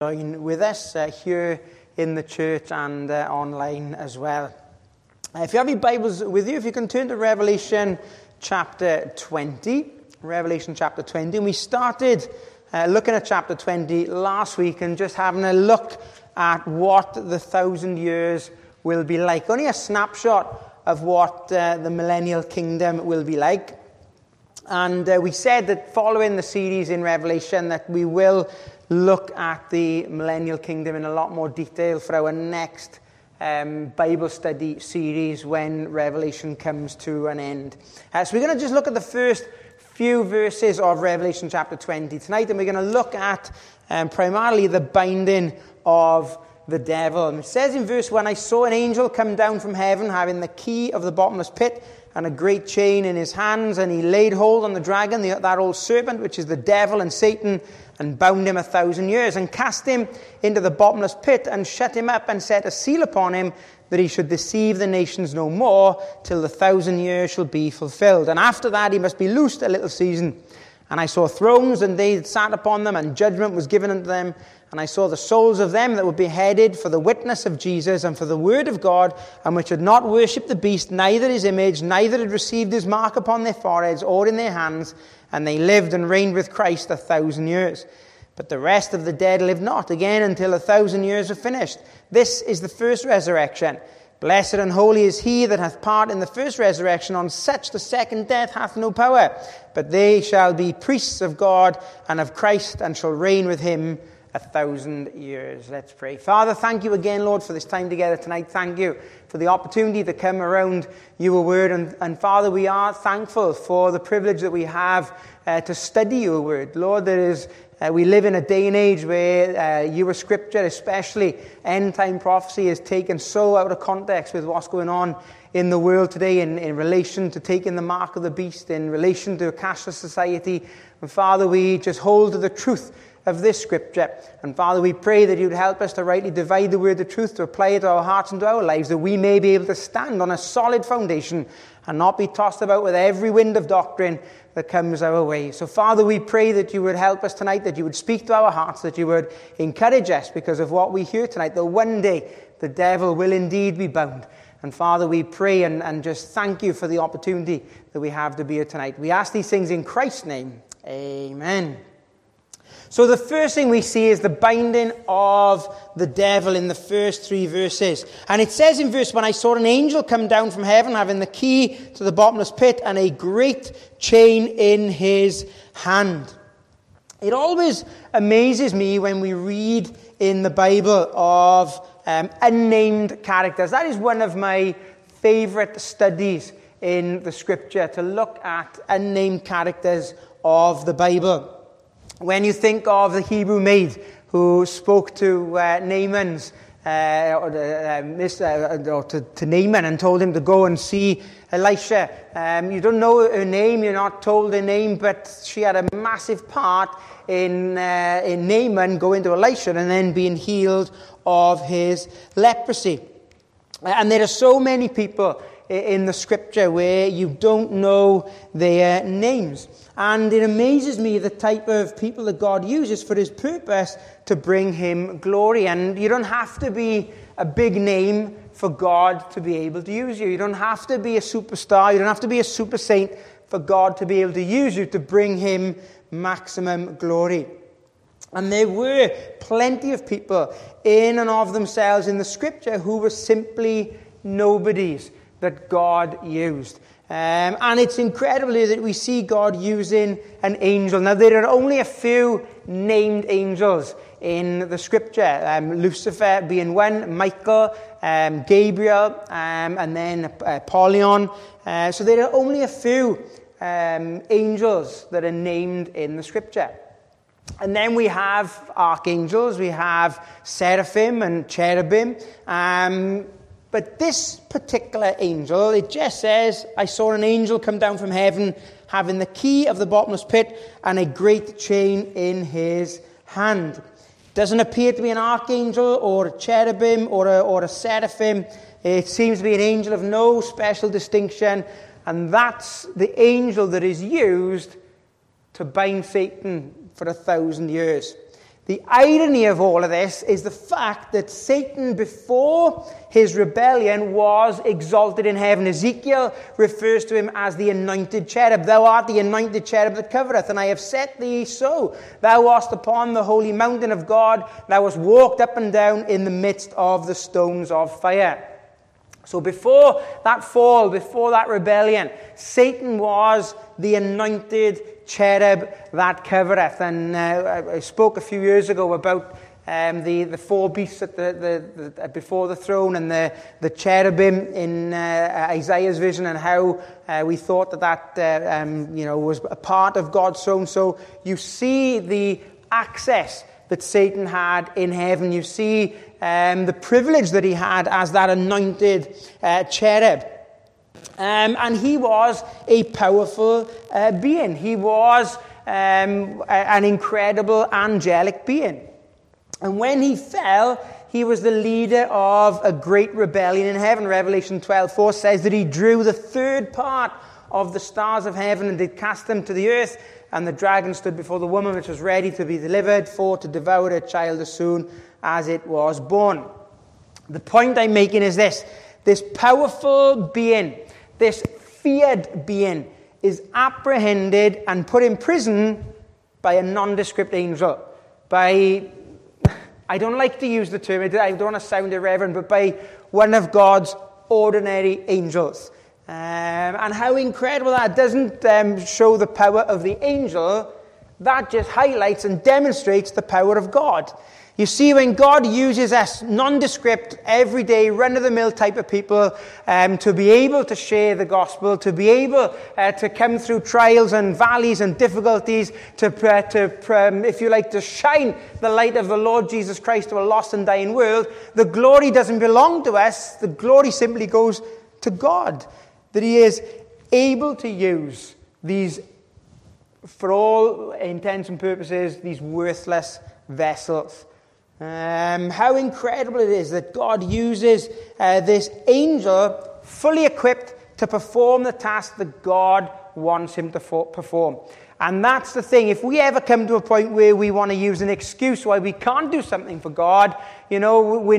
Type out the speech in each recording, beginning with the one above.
Join with us here in the church and online as well. If you have your Bibles with you, if you can turn to Revelation chapter 20. Revelation chapter 20. And we started looking at chapter 20 last week and just having a look at what the 1,000 years will be like. Only a snapshot of what the millennial kingdom will be like. And we said that following the series in Revelation that we will look at the millennial kingdom in a lot more detail for our next Bible study series when Revelation comes to an end. So we're going to just look at the first few verses of Revelation chapter 20 tonight, and we're going to look at primarily the binding of the devil. And it says in verse 1, I saw an angel come down from heaven having the key of the bottomless pit and a great chain in his hands, and he laid hold on the dragon, that old serpent, which is the devil and Satan, and bound him 1,000 years, and cast him into the bottomless pit, and shut him up, and set a seal upon him, that he should deceive the nations no more, till the 1,000 years shall be fulfilled. And after that he must be loosed a little season. And I saw thrones, and they that sat upon them, and judgment was given unto them. And I saw the souls of them that were beheaded for the witness of Jesus and for the word of God, and which had not worshipped the beast, neither his image, neither had received his mark upon their foreheads or in their hands. And they lived and reigned with Christ 1,000 years. But the rest of the dead lived not again until 1,000 years were finished. This is the first resurrection. Blessed and holy is he that hath part in the first resurrection. On such the second death hath no power. But they shall be priests of God and of Christ, and shall reign with him 1,000 years. Let's pray. Father, thank you again, Lord, for this time together tonight. Thank you for the opportunity to come around your word. And Father, we are thankful for the privilege that we have to study your word. Lord, we live in a day and age where your scripture, especially end-time prophecy, is taken so out of context with what's going on in the world today in relation to taking the mark of the beast, in relation to a cashless society. And Father, we just hold to the truth of this scripture. And Father, we pray that you'd help us to rightly divide the word of truth, to apply it to our hearts and to our lives, that we may be able to stand on a solid foundation and not be tossed about with every wind of doctrine that comes our way. So Father, we pray that you would help us tonight, that you would speak to our hearts, that you would encourage us because of what we hear tonight, that one day the devil will indeed be bound. And Father, we pray and just thank you for the opportunity that we have to be here tonight. We ask these things in Christ's name. Amen. So the first thing we see is the binding of the devil in the first 3 verses. And it says in verse 1, I saw an angel come down from heaven having the key to the bottomless pit and a great chain in his hand. It always amazes me when we read in the Bible of unnamed characters. That is one of my favorite studies in the scripture, to look at unnamed characters of the Bible. When you think of the Hebrew maid who spoke to Naaman and told him to go and see Elisha, you don't know her name, you're not told her name, but she had a massive part in Naaman going to Elisha and then being healed of his leprosy. And there are so many people in the scripture where you don't know their names. And it amazes me the type of people that God uses for his purpose to bring him glory. And you don't have to be a big name for God to be able to use you. You don't have to be a superstar. You don't have to be a super saint for God to be able to use you to bring him maximum glory. And there were plenty of people in and of themselves in the scripture who were simply nobodies that God used. And it's incredible that we see God using an angel. Now, there are only a few named angels in the scripture. Lucifer being one, Michael, Gabriel, and then Apollyon. So there are only a few angels that are named in the scripture. And then we have archangels, we have seraphim and cherubim. But this particular angel, it just says, I saw an angel come down from heaven having the key of the bottomless pit and a great chain in his hand. It doesn't appear to be an archangel or a cherubim or a seraphim. It seems to be an angel of no special distinction. And that's the angel that is used to bind Satan for 1,000 years. The irony of all of this is the fact that Satan, before his rebellion, was exalted in heaven. Ezekiel refers to him as the anointed cherub. Thou art the anointed cherub that covereth, and I have set thee so. Thou wast upon the holy mountain of God. Thou wast walked up and down in the midst of the stones of fire. So before that fall, before that rebellion, Satan was the anointed cherub that covereth. And I spoke a few years ago about the four beasts at before the throne and the cherubim in Isaiah's vision, and how we thought that was a part of God's throne. So you see the access that Satan had in heaven. You see the privilege that he had as that anointed cherub. And he was a powerful being. He was an incredible angelic being. And when he fell, he was the leader of a great rebellion in heaven. Revelation 12:4 says that he drew the third part of the stars of heaven and did cast them to the earth. And the dragon stood before the woman, which was ready to be delivered, for to devour her child as soon as it was born. The point I'm making is this. This powerful being, this feared being, is apprehended and put in prison by a nondescript angel. I don't like to use the term, I don't want to sound irreverent, but by one of God's ordinary angels. And how incredible that doesn't show the power of the angel, that just highlights and demonstrates the power of God. You see, when God uses us nondescript, everyday, run-of-the-mill type of people to be able to share the gospel, to be able to come through trials and valleys and difficulties, if you like, to shine the light of the Lord Jesus Christ to a lost and dying world, the glory doesn't belong to us. The glory simply goes to God. That he is able to use these, for all intents and purposes, these worthless vessels. How incredible it is that God uses this angel fully equipped to perform the task that God wants him to perform. And that's the thing. If we ever come to a point where we want to use an excuse why we can't do something for God, we're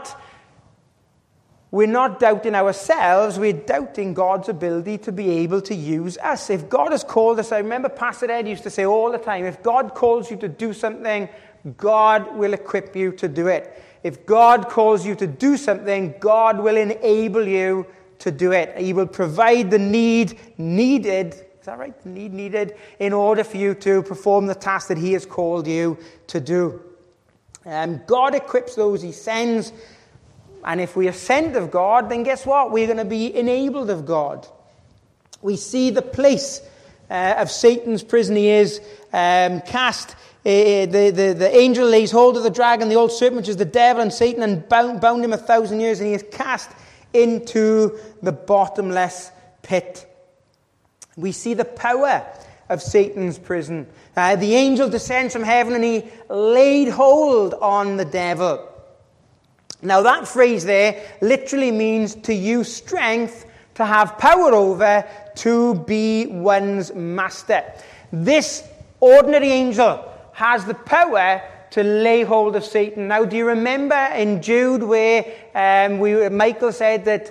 not doubting ourselves, we're doubting God's ability to be able to use us. If God has called us, I remember Pastor Ed used to say all the time, if God calls you to do something, God will equip you to do it. If God calls you to do something, God will enable you to do it. He will provide the need needed, is that right? The need needed in order for you to perform the task that he has called you to do. God equips those he sends. And if we are sent of God, then guess what? We're going to be enabled of God. We see the place of Satan's prison. He is cast. The angel lays hold of the dragon, the old serpent, which is the devil and Satan, and bound him 1,000 years, and he is cast into the bottomless pit. We see the power of Satan's prison. The angel descends from heaven, and he laid hold on the devil. Now that phrase there literally means to use strength, to have power over, to be one's master. This ordinary angel has the power to lay hold of Satan. Now, do you remember in Jude where Michael said that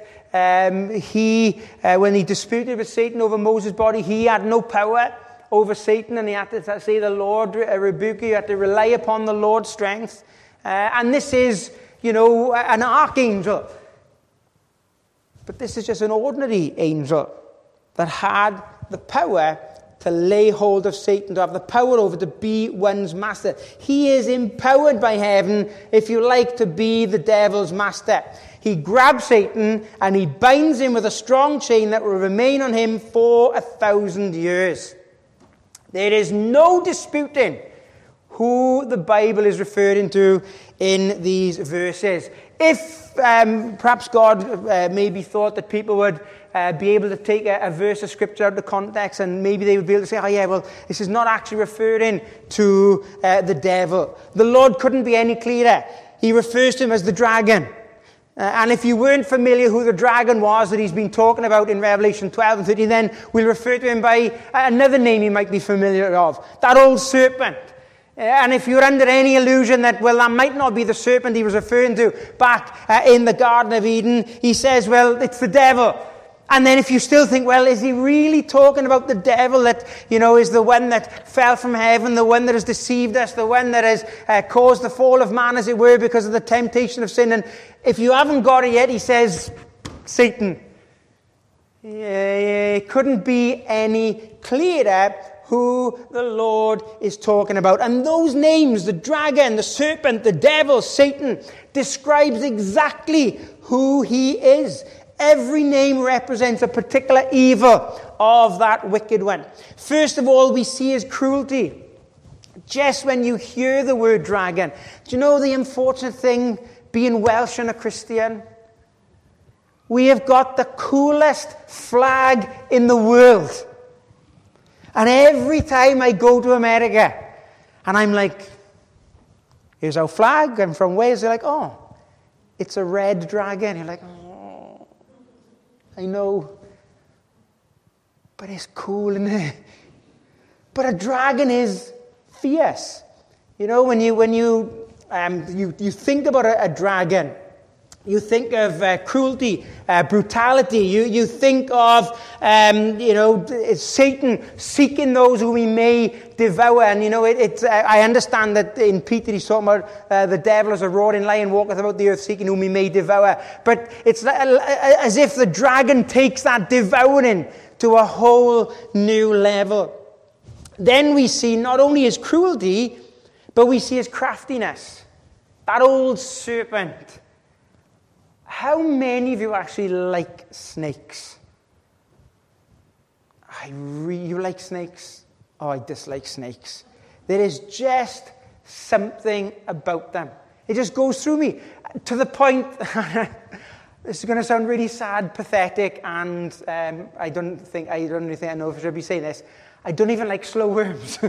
when he disputed with Satan over Moses' body, he had no power over Satan, and he had to say, the Lord rebuke you. You had to rely upon the Lord's strength. And this is, an archangel. But this is just an ordinary angel that had the power to lay hold of Satan, to have the power over, to be one's master. He is empowered by heaven, if you like, to be the devil's master. He grabs Satan and he binds him with a strong chain that will remain on him for 1,000 years. There is no disputing who the Bible is referring to in these verses. If perhaps God maybe thought that people would be able to take a verse of Scripture out of context, and maybe they would be able to say, this is not actually referring to the devil. The Lord couldn't be any clearer. He refers to him as the dragon. And if you weren't familiar who the dragon was that he's been talking about in Revelation 12 and 13, then we'll refer to him by another name you might be familiar of. That old serpent. And if you're under any illusion that, well, that might not be the serpent he was referring to back in the Garden of Eden, he says, well, it's the devil. And then if you still think, well, is he really talking about the devil that, is the one that fell from heaven, the one that has deceived us, the one that has caused the fall of man, as it were, because of the temptation of sin? And if you haven't got it yet, he says, Satan. It couldn't be any clearer who the Lord is talking about. And those names, the dragon, the serpent, the devil, Satan, describes exactly who he is. Every name represents a particular evil of that wicked one. First of all, we see his cruelty. Just when you hear the word dragon, do you know the unfortunate thing being Welsh and a Christian? We have got the coolest flag in the world. And every time I go to America, and I'm like, here's our flag, I'm from Wales, they're like, oh, it's a red dragon. You're like, oh, I know. But it's cool, isn't it? But a dragon is fierce. When you think about a dragon, you think of cruelty, brutality. You think of, Satan seeking those whom he may devour. And, I understand that in Peter he's talking about the devil as a roaring lion walketh about the earth seeking whom he may devour. But it's as if the dragon takes that devouring to a whole new level. Then we see not only his cruelty, but we see his craftiness. That old serpent. How many of you actually like snakes? You like snakes? Oh, I dislike snakes. There is just something about them. It just goes through me to the point. This is going to sound really sad, pathetic, and I don't really think I know if I should be saying this. I don't even like slow worms.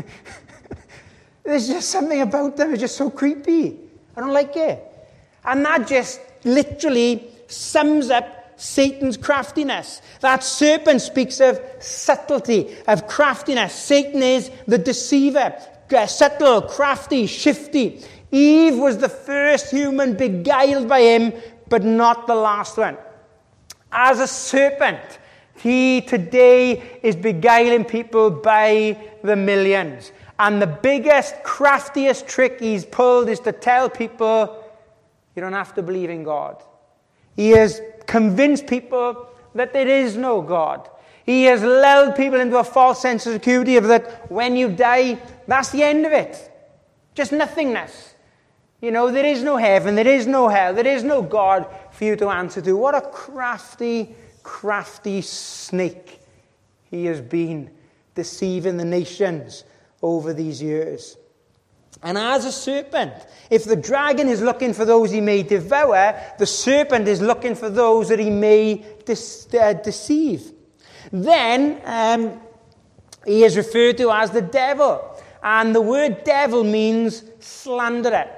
There's just something about them. It's just so creepy. I don't like it. And that just literally sums up Satan's craftiness. That serpent speaks of subtlety, of craftiness. Satan is the deceiver, subtle, crafty, shifty. Eve was the first human beguiled by him, but not the last one. As a serpent, he today is beguiling people by the millions. And the biggest, craftiest trick he's pulled is to tell people, you don't have to believe in God. He has convinced people that there is no God. He has lulled people into a false sense of security of that when you die, that's the end of it. Just nothingness. There is no heaven, there is no hell, there is no God for you to answer to. What a crafty, crafty snake he has been, deceiving the nations over these years. And as a serpent, if the dragon is looking for those he may devour, the serpent is looking for those that he may deceive. Then he is referred to as the devil. And the word devil means slanderer.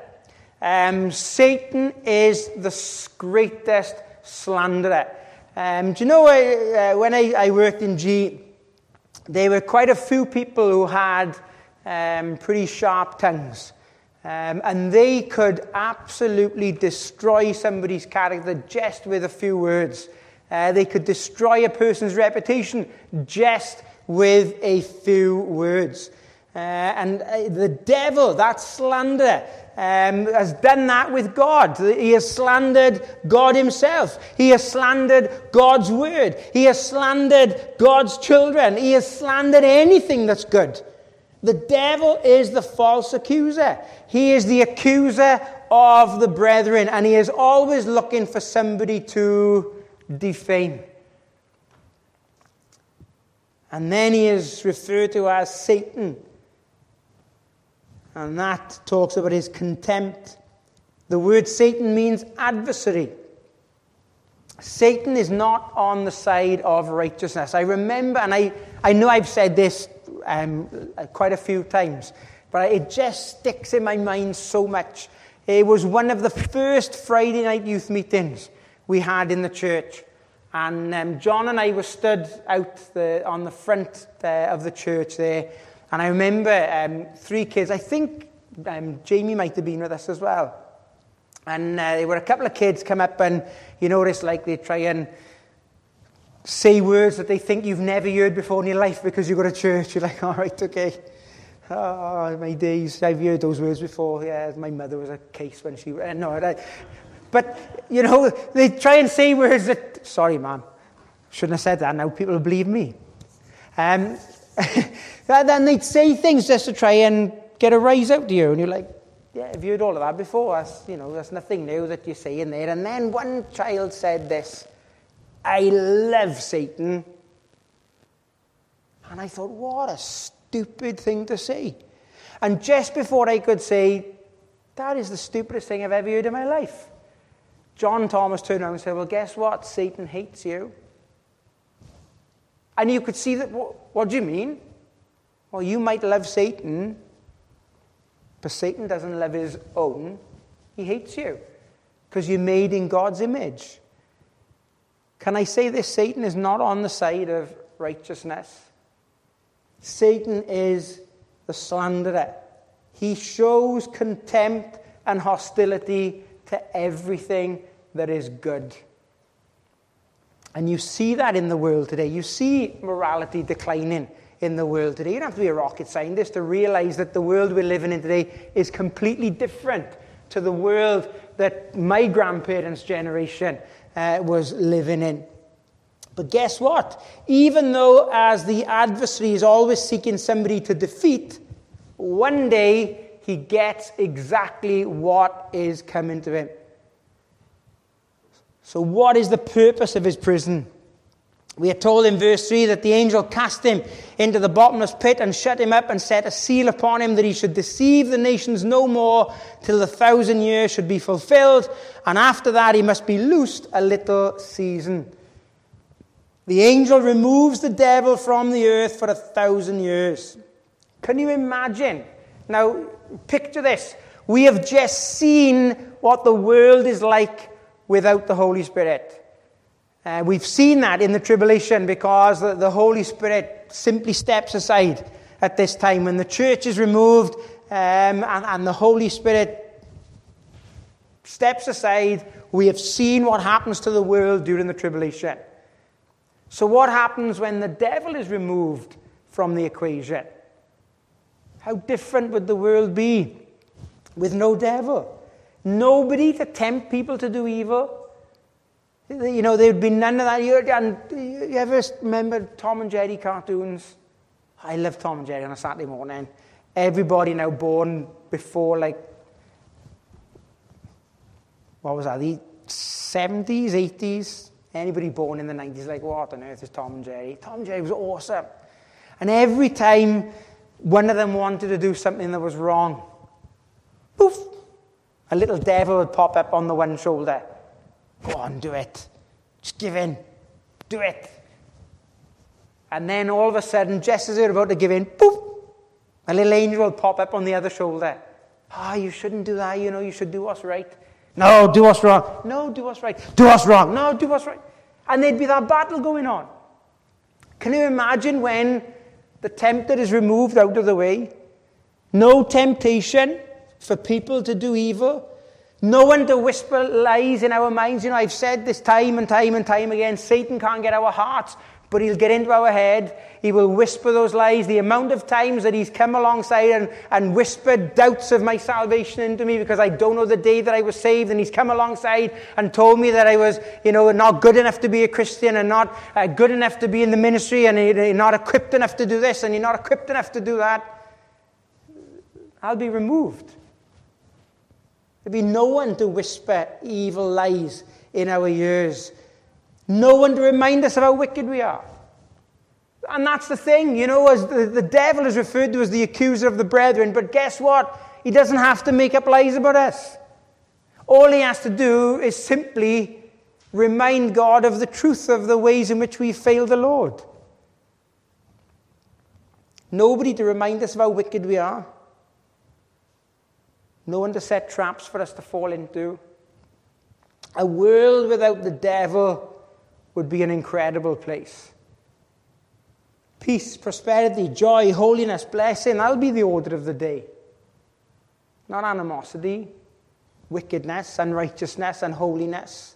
Satan is the greatest slanderer. Do you know, when I worked in G, there were quite a few people who had pretty sharp tongues. And they could absolutely destroy somebody's character just with a few words. They could destroy a person's reputation just with a few words. And the devil, that slander, has done that with God. He has slandered God himself. He has slandered God's word. He has slandered God's children. He has slandered anything that's good. The devil is the false accuser. He is the accuser of the brethren, and he is always looking for somebody to defame. And then he is referred to as Satan. And that talks about his contempt. The word Satan means adversary. Satan is not on the side of righteousness. I remember, and I know I've said this quite a few times, but it just sticks in my mind so much. It was one of the first Friday night youth meetings we had in the church. And John and I were stood out on the front of the church there. And I remember 3 kids, I think Jamie might have been with us as well. And there were a couple of kids come up and, you notice, like, they try and say words that they think you've never heard before in your life because you go to church. You're like, all right, okay. Oh, my days, I've heard those words before. Yeah, my mother was a case when she... But, you know, they try and say words that... Sorry, Mum. Shouldn't have said that. Now people will believe me. Then they'd say things just to try and get a rise out of you. And you're like, yeah, I've heard all of that before. That's nothing new that you're saying there. And then one child said this, I love Satan. And I thought, what a stupid thing to say. And just before I could say, that is the stupidest thing I've ever heard in my life, John Thomas turned around and said, well, guess what? Satan hates you. And you could see that, what do you mean? Well, you might love Satan, but Satan doesn't love his own. He hates you because you're made in God's image. Can I say this? Satan is not on the side of righteousness. Satan is the slanderer. He shows contempt and hostility to everything that is good. And you see that in the world today. You see morality declining in the world today. You don't have to be a rocket scientist to realize that the world we're living in today is completely different to the world that my grandparents' generation was living in. But guess what? Even though as the adversary is always seeking somebody to defeat, one day he gets exactly what is coming to him. So what is the purpose of his prison? We are told in verse 3 that the angel cast him into the bottomless pit and shut him up and set a seal upon him that he should deceive the nations no more till the 1,000 years should be fulfilled. And after that he must be loosed a little season. The angel removes the devil from the earth for 1,000 years. Can you imagine? Now, picture this. We have just seen what the world is like without the Holy Spirit. We've seen that in the tribulation because the Holy Spirit simply steps aside at this time. When the church is removed and the Holy Spirit steps aside, we have seen what happens to the world during the tribulation. So what happens when the devil is removed from the equation? How different would the world be with no devil? Nobody to tempt people to do evil. You know, there would be none of that. You ever remember Tom and Jerry cartoons? I love Tom and Jerry on a Saturday morning. Everybody now born before, like, what was that, the 70s, 80s? Anybody born in the 90s, like, what on earth is Tom and Jerry? Tom and Jerry was awesome. And every time one of them wanted to do something that was wrong, poof, a little devil would pop up on the one shoulder. Go on, do it. Just give in. Do it. And then all of a sudden, just as they're about to give in, poof, a little angel will pop up on the other shoulder. You shouldn't do that. You know, you should do what's right. No, do what's wrong. No, do what's right. Do what's wrong. No, do what's right. And there'd be that battle going on. Can you imagine when the tempter is removed out of the way? No temptation for people to do evil. No one to whisper lies in our minds. You know, I've said this time and time and time again. Satan can't get our hearts, but he'll get into our head. He will whisper those lies. The amount of times that he's come alongside and whispered doubts of my salvation into me because I don't know the day that I was saved, and he's come alongside and told me that I was, you know, not good enough to be a Christian and not good enough to be in the ministry, and you're not equipped enough to do this and you're not equipped enough to do that. I'll be removed. There'll be no one to whisper evil lies in our ears. No one to remind us of how wicked we are. And that's the thing, you know, as the devil is referred to as the accuser of the brethren. But guess what? He doesn't have to make up lies about us. All he has to do is simply remind God of the truth of the ways in which we fail the Lord. Nobody to remind us of how wicked we are. No one to set traps for us to fall into. A world without the devil would be an incredible place. peace, prosperity, joy, holiness, blessing. That'll be the order of the day. Not animosity, wickedness, unrighteousness, unholiness.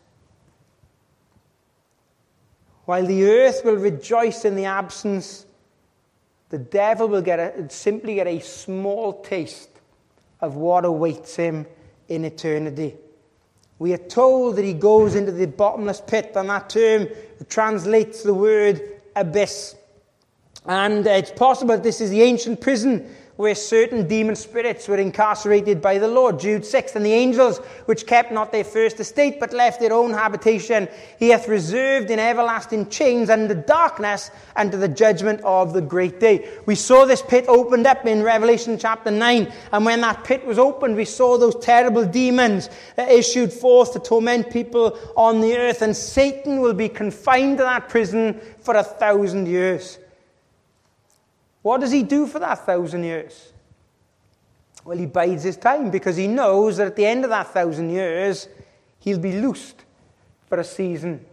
While the earth will rejoice in the absence, the devil will simply get a small taste of what awaits him in eternity. We are told that he goes into the bottomless pit, and that term translates the word abyss. And it's possible that this is the ancient prison where certain demon spirits were incarcerated by the Lord. Jude 6, and the angels which kept not their first estate, but left their own habitation, he hath reserved in everlasting chains under darkness unto the judgment of the great day. We saw this pit opened up in Revelation chapter 9, and when that pit was opened, we saw those terrible demons that issued forth to torment people on the earth, and Satan will be confined to that prison for 1,000 years. What does he do for that 1,000 years? Well, he bides his time, because he knows that at the end of that 1,000 years, he'll be loosed for a season.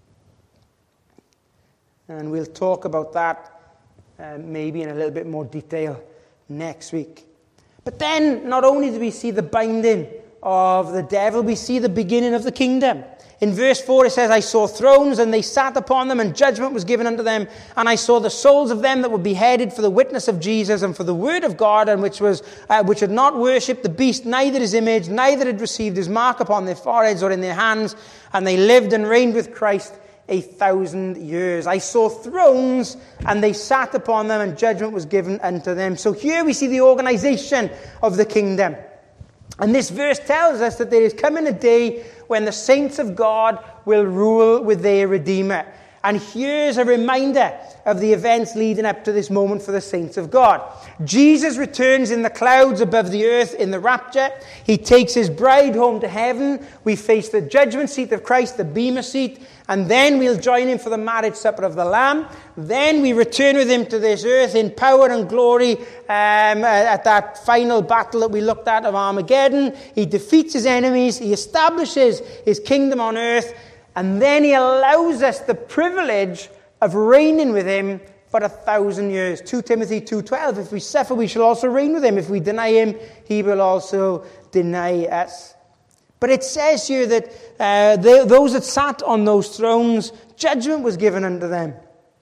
And we'll talk about that maybe in a little bit more detail next week. But then, not only do we see the binding of the devil, we see the beginning of the kingdom. In verse 4 it says, I saw thrones, and they sat upon them, and judgment was given unto them. And I saw the souls of them that were beheaded for the witness of Jesus and for the word of God, and which had not worshipped the beast, neither his image, neither had received his mark upon their foreheads or in their hands. And they lived and reigned with Christ 1,000 years. I saw thrones, and they sat upon them, and judgment was given unto them. So here we see the organization of the kingdom. And this verse tells us that there is coming a day when the saints of God will rule with their Redeemer. And here's a reminder of the events leading up to this moment for the saints of God. Jesus returns in the clouds above the earth in the rapture. He takes his bride home to heaven. We face the judgment seat of Christ, the bema seat. And then we'll join him for the marriage supper of the Lamb. Then we return with him to this earth in power and glory at that final battle that we looked at of Armageddon. He defeats his enemies. He establishes his kingdom on earth. And then he allows us the privilege of reigning with him for 1,000 years. 2 Timothy 2:12, if we suffer, we shall also reign with him. If we deny him, he will also deny us. But it says here that those that sat on those thrones, judgment was given unto them.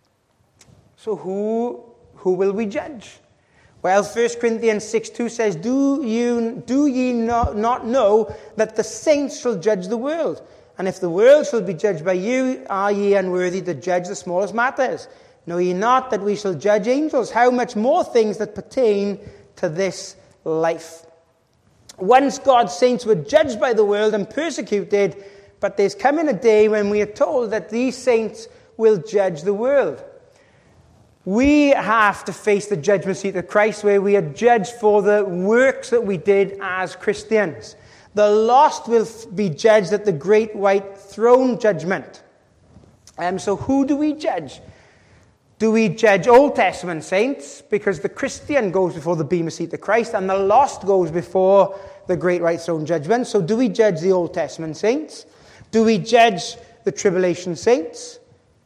So who will we judge? Well, 1 Corinthians 6:2 says, Do ye not know that the saints shall judge the world? And if the world shall be judged by you, are ye unworthy to judge the smallest matters? Know ye not that we shall judge angels? How much more things that pertain to this life? Once God's saints were judged by the world and persecuted, but there's coming a day when we are told that these saints will judge the world. We have to face the judgment seat of Christ, where we are judged for the works that we did as Christians. The lost will be judged at the great white throne judgment. So who do we judge? Do we judge Old Testament saints? Because the Christian goes before the bema seat of Christ, and the lost goes before the great white throne judgment. So do we judge the Old Testament saints? Do we judge the tribulation saints?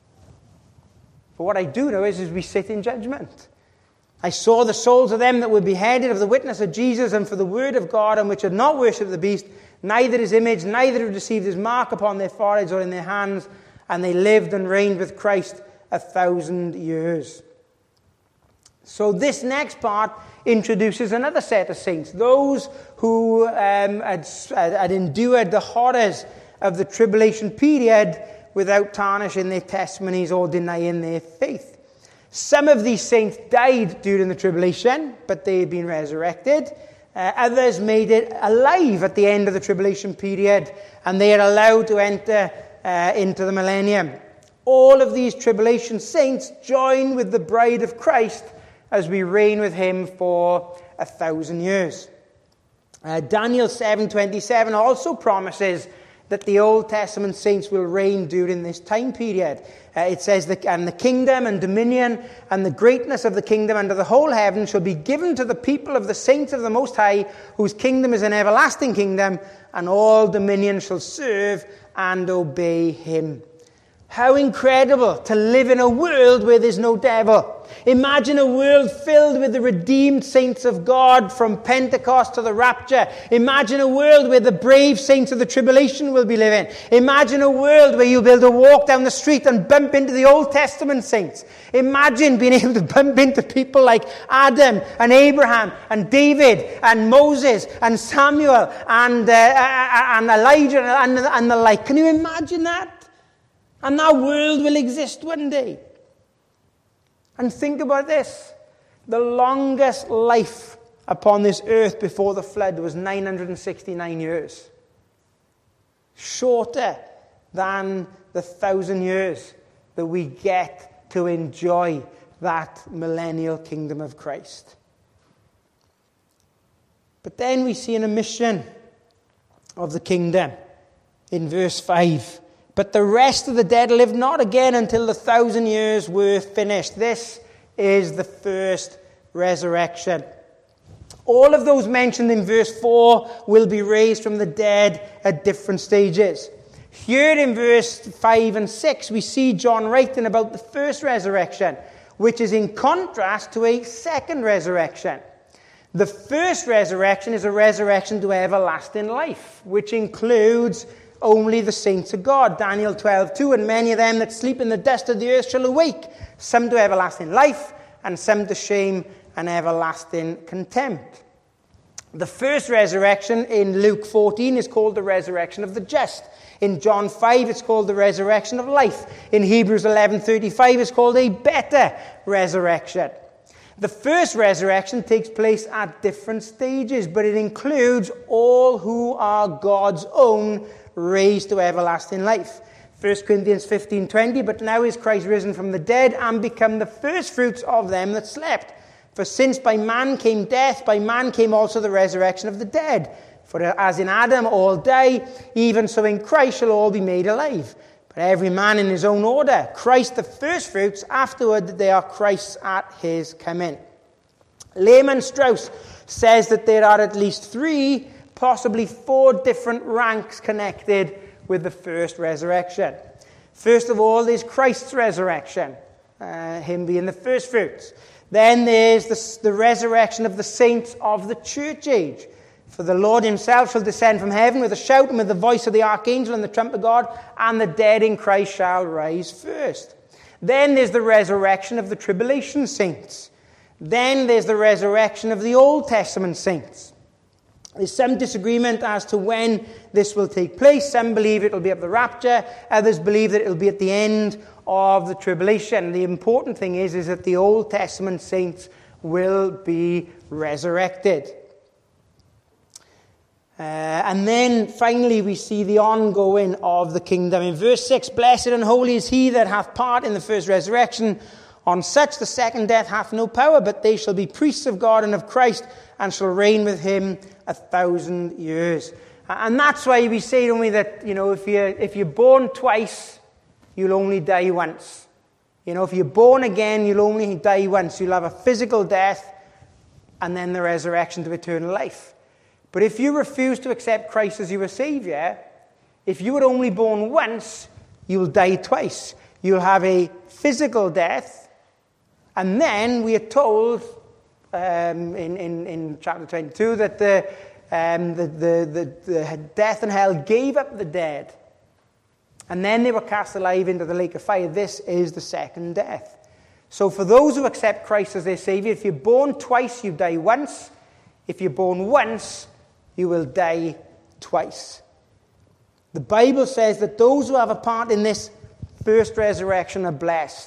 But what I do know is we sit in judgment. I saw the souls of them that were beheaded of the witness of Jesus and for the word of God, and which had not worshipped the beast, neither his image, neither had received his mark upon their foreheads or in their hands, and they lived and reigned with Christ 1,000 years. So this next part introduces another set of saints, those who had endured the horrors of the tribulation period without tarnishing their testimonies or denying their faith. Some of these saints died during the tribulation, but they had been resurrected. Others made it alive at the end of the tribulation period, and they are allowed to enter into the millennium. All of these tribulation saints join with the bride of Christ as we reign with him for 1,000 years. Daniel 7:27 also promises that the Old Testament saints will reign during this time period. It says, and the kingdom and dominion and the greatness of the kingdom under the whole heaven shall be given to the people of the saints of the Most High, whose kingdom is an everlasting kingdom, and all dominion shall serve and obey him. How incredible to live in a world where there's no devil. Imagine a world filled with the redeemed saints of God from Pentecost to the rapture. Imagine a world where the brave saints of the tribulation will be living. Imagine a world where you'll be able to walk down the street and bump into the Old Testament saints. Imagine being able to bump into people like Adam and Abraham and David and Moses and Samuel and Elijah and the like. Can you imagine that? And that world will exist one day. And think about this. The longest life upon this earth before the flood was 969 years. Shorter than the 1,000 years that we get to enjoy that millennial kingdom of Christ. But then we see an omission of the kingdom in verse 5. But the rest of the dead lived not again until the 1,000 years were finished. This is the first resurrection. All of those mentioned in verse 4 will be raised from the dead at different stages. Here in verse 5 and 6, we see John writing about the first resurrection, which is in contrast to a second resurrection. The first resurrection is a resurrection to everlasting life, which includes only the saints of God. Daniel 12:2, and many of them that sleep in the dust of the earth shall awake, some to everlasting life, and some to shame and everlasting contempt. The first resurrection in Luke 14 is called the resurrection of the just. In John 5, it's called the resurrection of life. In Hebrews 11:35, it's called a better resurrection. The first resurrection takes place at different stages, but it includes all who are God's own, raised to everlasting life. 1 Corinthians 15:20, but now is Christ risen from the dead and become the firstfruits of them that slept. For since by man came death, by man came also the resurrection of the dead. For as in Adam all die, even so in Christ shall all be made alive. But every man in his own order. Christ the firstfruits, afterward they are Christ's at his coming. Lehman Strauss says that there are at least 3, possibly 4 different ranks connected with the first resurrection. First of all, there's Christ's resurrection, him being the firstfruits. Then there's the resurrection of the saints of the church age. For the Lord himself shall descend from heaven with a shout and with the voice of the archangel and the trumpet of God, and the dead in Christ shall rise first. Then there's the resurrection of the tribulation saints. Then there's the resurrection of the Old Testament saints. There's some disagreement as to when this will take place. Some believe it will be at the rapture. Others believe that it will be at the end of the tribulation. The important thing is that the Old Testament saints will be resurrected. And then finally we see the ongoing of the kingdom. In verse 6, blessed and holy is he that hath part in the first resurrection. On such the second death hath no power, but they shall be priests of God and of Christ, and shall reign with him 1,000 years. And that's why we say, don't we, that, if you're born twice, you'll only die once. If you're born again, you'll only die once. You'll have a physical death and then the resurrection to eternal life. But if you refuse to accept Christ as your Savior, if you were only born once, you'll die twice. You'll have a physical death, and then we are told in chapter 22 that the death and hell gave up the dead, and then they were cast alive into the lake of fire. This is the second death. So for those who accept Christ as their Savior, if you're born twice, you die once. If you're born once, you will die twice. The Bible says that those who have a part in this first resurrection are blessed.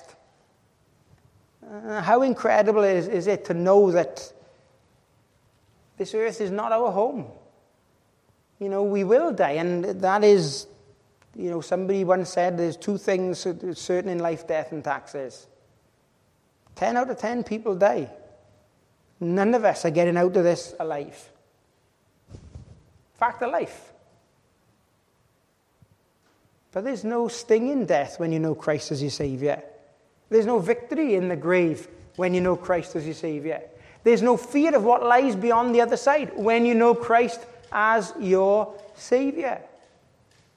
How incredible is it to know that this earth is not our home? We will die, and that is, somebody once said there's 2 things certain in life, death and taxes. 10 out of 10 people die. None of us are getting out of this alive. Fact of life. But there's no sting in death when you know Christ as your Savior. There's no victory in the grave when you know Christ as your Savior. There's no fear of what lies beyond the other side when you know Christ as your Savior.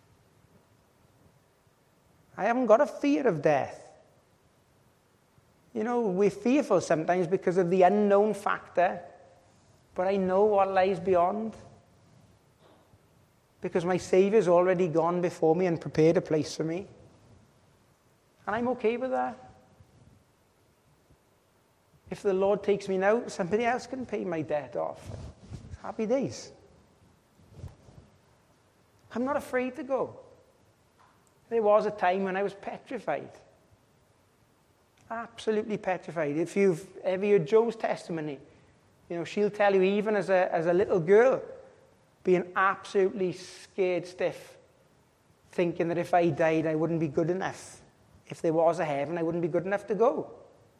I haven't got a fear of death. we're fearful sometimes because of the unknown factor, but I know what lies beyond. Because my Saviour's already gone before me and prepared a place for me. And I'm okay with that. If the Lord takes me now, somebody else can pay my debt off. Happy days. I'm not afraid to go. There was a time when I was petrified. Absolutely petrified. If you've ever heard Joe's testimony, she'll tell you, even as a little girl, being absolutely scared stiff, thinking that if I died, I wouldn't be good enough. If there was a heaven, I wouldn't be good enough to go.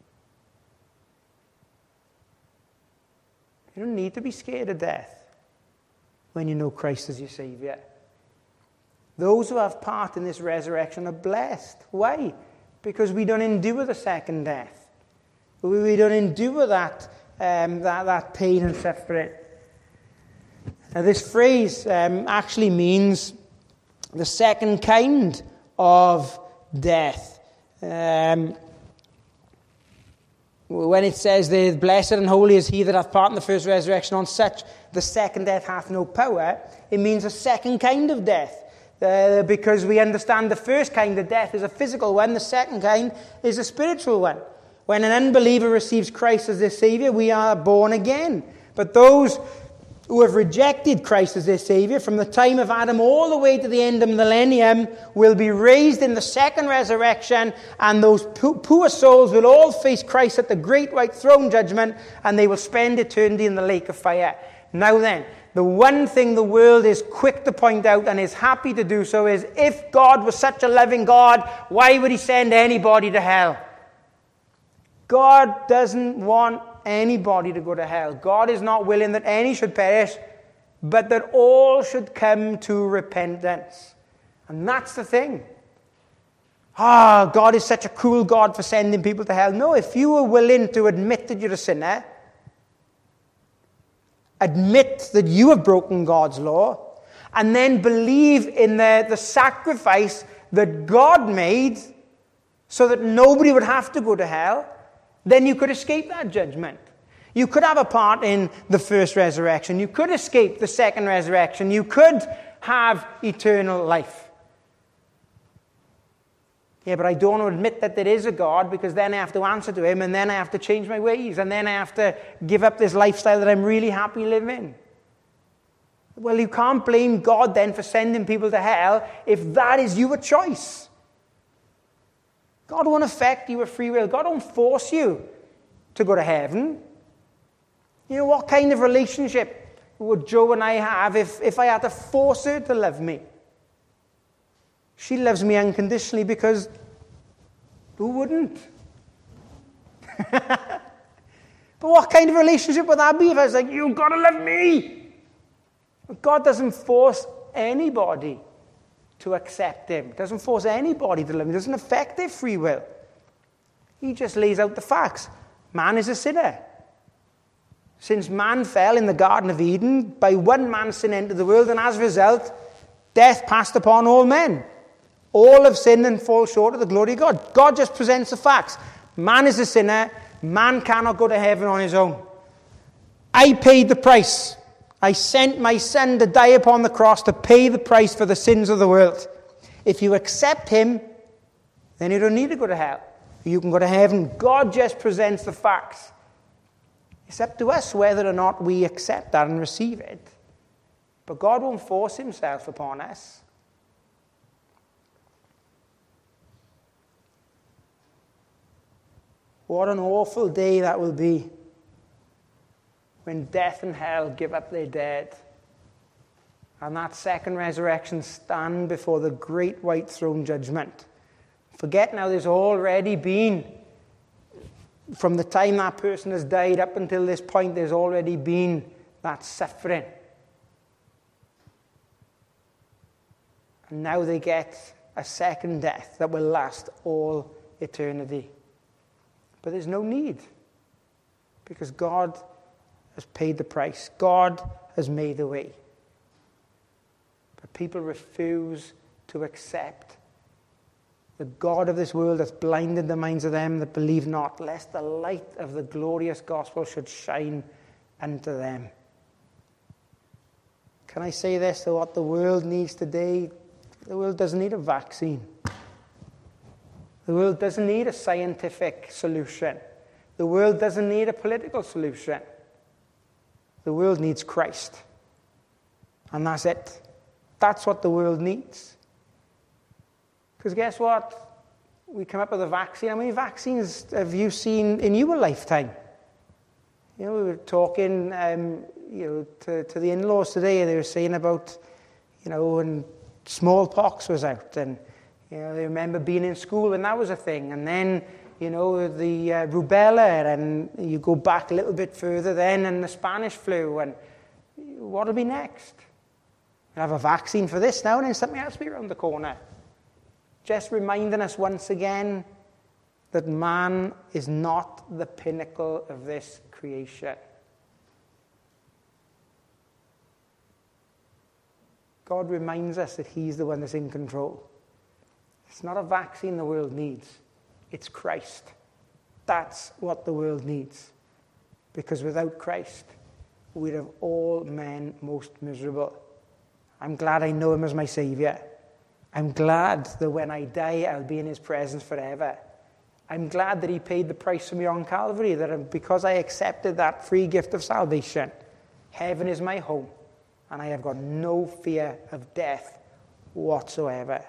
You don't need to be scared of death when you know Christ as your Saviour. Those who have part in this resurrection are blessed. Why? Because we don't endure the second death. We don't endure that pain and suffering. Now, this phrase actually means the second kind of death. When it says, "The blessed and holy is he that hath part in the first resurrection, on such the second death hath no power," it means a second kind of death. Because we understand the first kind of death is a physical one, the second kind is a spiritual one. When an unbeliever receives Christ as their Saviour, we are born again. But those who have rejected Christ as their Saviour from the time of Adam all the way to the end of the millennium will be raised in the second resurrection, and those poor souls will all face Christ at the great white throne judgment, and they will spend eternity in the lake of fire. Now then, the one thing the world is quick to point out, and is happy to do so, is if God was such a loving God, why would he send anybody to hell? God doesn't want anybody to go to hell. God is not willing that any should perish, but that all should come to repentance. And that's the thing. God is such a cruel God for sending people to hell. No, if you are willing to admit that you're a sinner, admit that you have broken God's law, and then believe in the sacrifice that God made so that nobody would have to go to hell, then you could escape that judgment. You could have a part in the first resurrection. You could escape the second resurrection. You could have eternal life. Yeah, but I don't want to admit that there is a God, because then I have to answer to him, and then I have to change my ways, and then I have to give up this lifestyle that I'm really happy living. Well, you can't blame God then for sending people to hell if that is your choice. God won't affect you with free will. God won't force you to go to heaven. What kind of relationship would Joe and I have if I had to force her to love me? She loves me unconditionally, because who wouldn't? But what kind of relationship would that be if I was like, you've got to love me? God doesn't force anybody to accept him. He doesn't force anybody to love him. He doesn't affect their free will. He just lays out the facts. Man is a sinner. Since man fell in the Garden of Eden, by one man's sin entered the world, and as a result, death passed upon all men. All have sinned and fall short of the glory of God. God just presents the facts. Man is a sinner. Man cannot go to heaven on his own. I paid the price. I sent my son to die upon the cross to pay the price for the sins of the world. If you accept him, then you don't need to go to hell. You can go to heaven. God just presents the facts. It's up to us whether or not we accept that and receive it. But God won't force himself upon us. What an awful day that will be when death and hell give up their dead, and that second resurrection stand before the great white throne judgment. Forget now, there's already been, from the time that person has died up until this point, there's already been that suffering. And now they get a second death that will last all eternity. But there's no need, because God has paid the price. God has made the way. But people refuse to accept The god of this world hath blinded the minds of them that believe not, lest the light of the glorious gospel should shine unto them. Can I say this, that what the world needs today, the world doesn't need a vaccine. The world doesn't need a scientific solution. The world doesn't need a political solution. The world needs Christ. And that's it. That's what the world needs. Because guess what? We come up with a vaccine. How many vaccines have you seen in your lifetime? We were talking, to the in-laws today, and they were saying about, when smallpox was out, and they remember being in school and that was a thing, and then the rubella, and you go back a little bit further then, and the Spanish flu, and what'll be next? We'll have a vaccine for this now, and then something else will be around the corner. Just reminding us once again that man is not the pinnacle of this creation. God reminds us that he's the one that's in control. It's not a vaccine the world needs. It's Christ. That's what the world needs. Because without Christ, we'd have all men most miserable. I'm glad I know him as my Saviour. I'm glad that when I die, I'll be in his presence forever. I'm glad that he paid the price for me on Calvary, that because I accepted that free gift of salvation, heaven is my home, and I have got no fear of death whatsoever.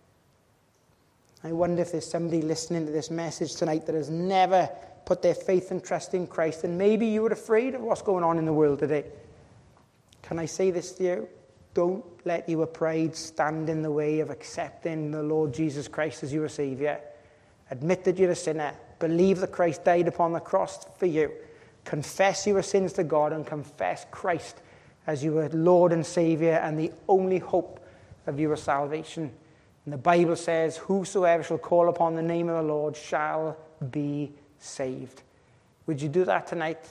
I wonder if there's somebody listening to this message tonight that has never put their faith and trust in Christ, and maybe you were afraid of what's going on in the world today. Can I say this to you? Don't let your pride stand in the way of accepting the Lord Jesus Christ as your Saviour. Admit that you're a sinner. Believe that Christ died upon the cross for you. Confess your sins to God and confess Christ as your Lord and Saviour and the only hope of your salvation. And the Bible says, whosoever shall call upon the name of the Lord shall be saved. Would you do that tonight?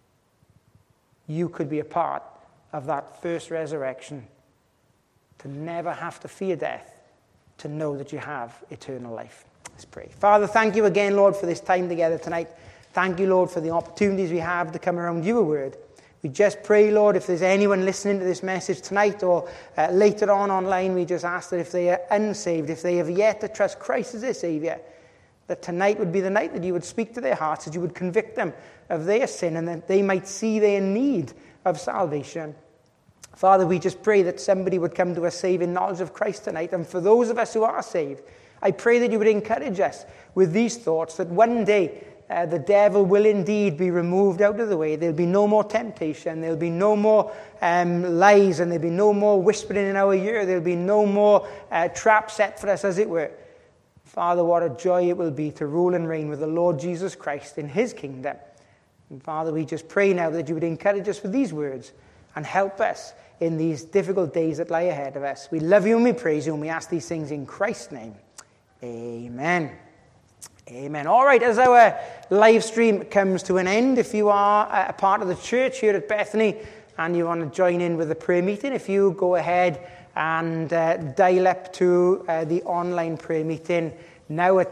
You could be a part of that first resurrection, to never have to fear death, to know that you have eternal life. Let's pray. Father, thank you again, Lord, for this time together tonight. Thank you, Lord, for the opportunities we have to come around your word. We just pray, Lord, if there's anyone listening to this message tonight or later on online, we just ask that if they are unsaved, if they have yet to trust Christ as their Saviour, that tonight would be the night that you would speak to their hearts, that you would convict them of their sin, and that they might see their need of salvation. Father, we just pray that somebody would come to a saving knowledge of Christ tonight. And for those of us who are saved, I pray that you would encourage us with these thoughts, that one day the devil will indeed be removed out of the way. There'll be no more temptation. There'll be no more lies, and there'll be no more whispering in our ear. There'll be no more traps set for us, as it were. Father, what a joy it will be to rule and reign with the Lord Jesus Christ in his kingdom. And Father, we just pray now that you would encourage us with these words and help us in these difficult days that lie ahead of us. We love you and we praise you, and we ask these things in Christ's name. Amen. Amen. All right, as our live stream comes to an end, if you are a part of the church here at Bethany and you want to join in with the prayer meeting, if you go ahead and dial up to the online prayer meeting now at